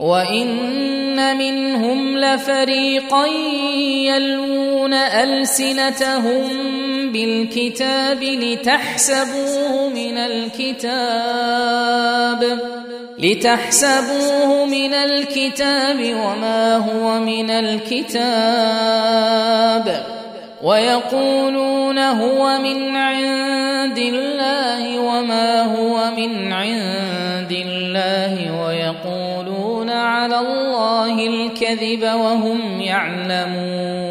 وإن منهم لفريقا يلوون ألسنتهم بالكتاب لتحسبوه من الكتاب وما هو من الكتاب ويقولون هو من عند الله وما هو من عند الله ويقولون على الله الكذب وهم يعلمون